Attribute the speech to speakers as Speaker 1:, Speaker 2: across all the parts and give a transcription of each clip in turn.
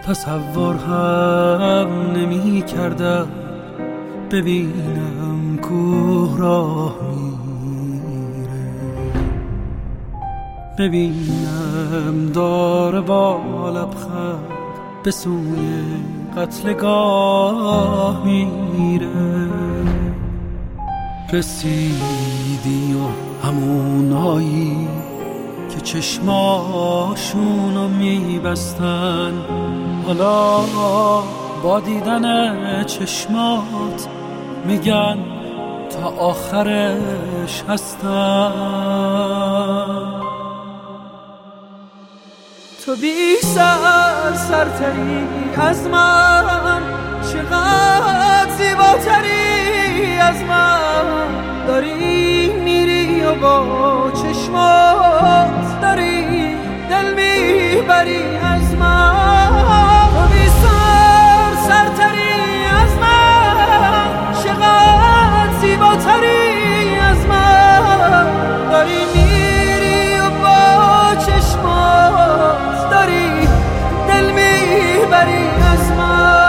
Speaker 1: تصور هم نمی کردم ببینم کوه راه میره، ببینم داره با لبخند به سوی قتلگاه میره. رسیدی و همونایی که چشماشونو میبستن حالا با دیدن چشمات میگن تا آخرش هستن. تو بی سرتری از من، چقدر زیباتری از من، داری میری و با چشمات داری دل میبری از من. تو بی سرتری از من، چقدر زیباتری از من، داری میری و با چشمات داری دل میبری از من.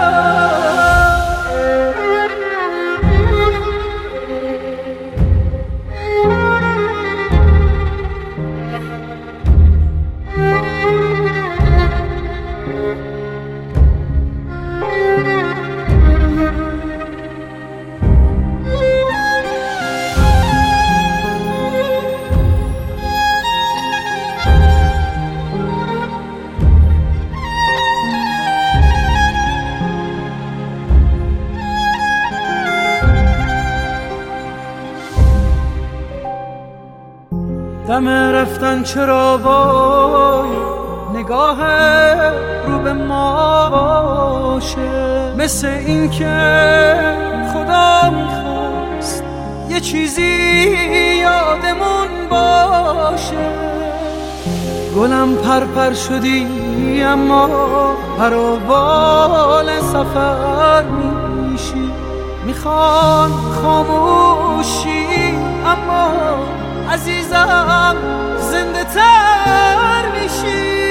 Speaker 1: دم رفتن چرا وای نگاه رو به ما باشه، مثل این که خدا میخواست یه چیزی یادمون باشه. گلم پرپر شدی اما پر و بال سفر میشی، میخوان خاموشی اما عزیزم زنده تر میشی.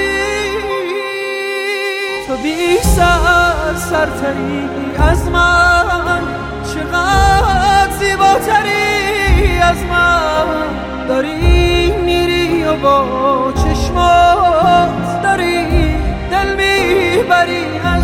Speaker 1: تو بی سرتری از من، چقدر زیباتری از من، داری میری و با چشمات داری دل میبری از